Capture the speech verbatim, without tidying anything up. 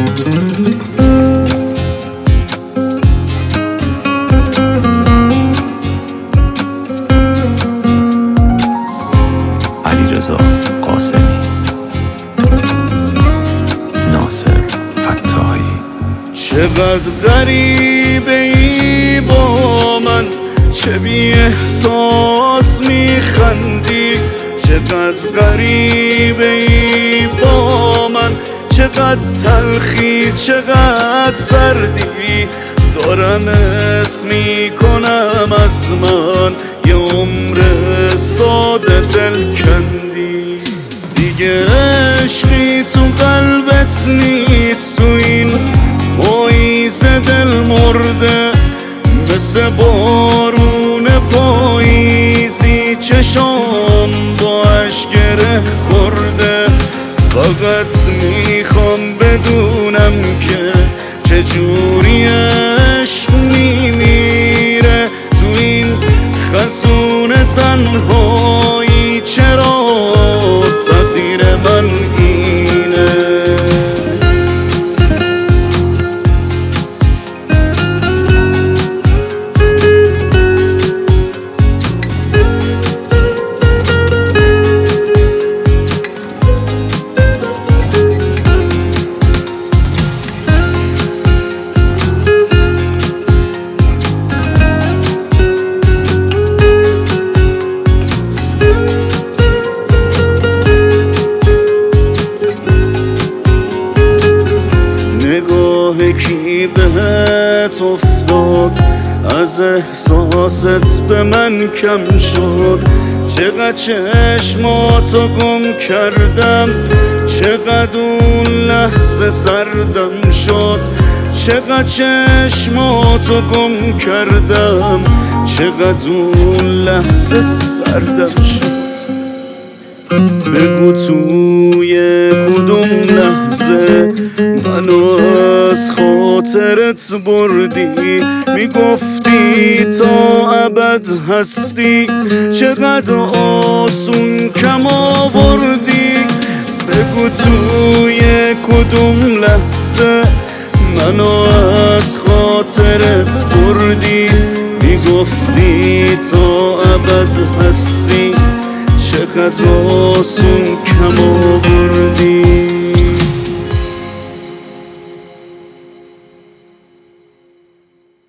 علیرضا قاسمی، ناصر فتاحی. چقدر غریبه ای با من، چه بی احساس میخندی. چقدر غریبه ای با من، چقدر تلخی چقدر سردی. دارم اسم میکنم از من، یه عمر ساده دل کندی. دیگه عشقی تو قلبت نیست، تو این پاییز دل مرده. مثل بارون پاییزی چشام با اشک گره خورده. فقط میخوام بدونم که چجوری عشق میمیره تو این خزون تنهایی. چرا تقدیر من اینه؟ نگاه کی بهت افتاد، از احساست به من کم شد. چقدر چشماتو گم کردم، چقدر اون لحظه سردم شد. چقدر چشماتو گم کردم، چقدر اون لحظه سردم شد. بگو توی کدوم لحظه منو از خاطرت بردی. میگفتی تا ابد هستی، چقدر آسون کم آوردی. بگو توی کدوم لحظه منو از خاطرت بردی. میگفتی تا ابد هستی، چقدر آسون کم آوردی.